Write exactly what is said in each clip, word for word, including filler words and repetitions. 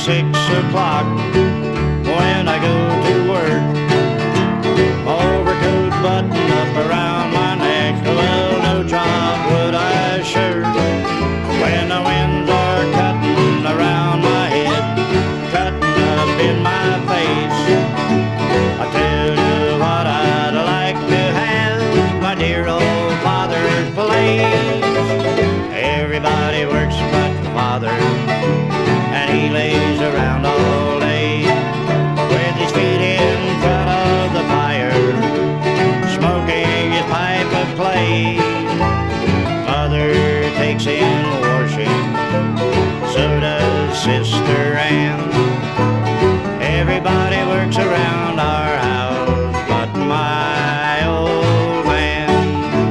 six o'clock when I go to work. Overcoat button up around my neck, well, no job would I shirt. When the winds are cutting around my head, cutting up in my face, I tell you what I'd like to have, my dear old father's place. Everybody works but father, and he lays around all day with his feet in front of the fire, smoking his pipe of clay. Mother takes in washing, so does Sister Ann. Everybody works around our house but my old man.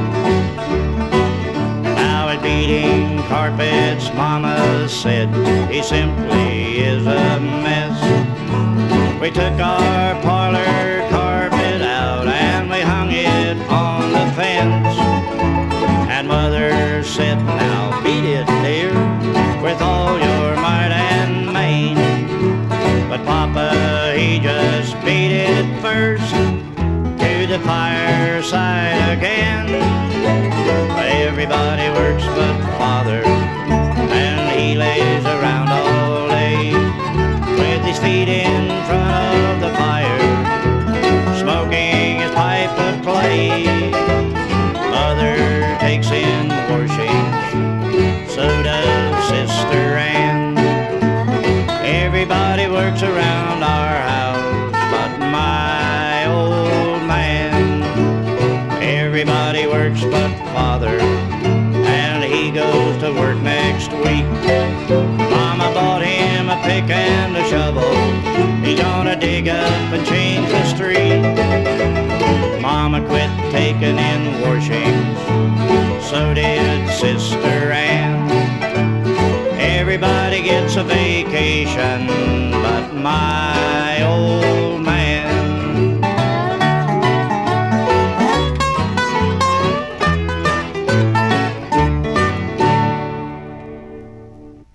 Now at beating carpets, Mama said he simply is a mess. We took our parlor carpet out and we hung it on the fence. And Mother said, now beat it, dear, with all your might and main. But Papa, he just beat it first to the fireside again. Everybody works but father, and he lays around all day with his feet in front of the fire, smoking his pipe of clay. Mother takes in washings, so does Sister Ann. Everybody works around our house but my old man. Everybody works but father, and he goes to work next week. Mama bought him a pick and a shovel, he's gonna dig up and change the street. Mama quit taking in washings, so did Sister Ann. Everybody gets a vacation but my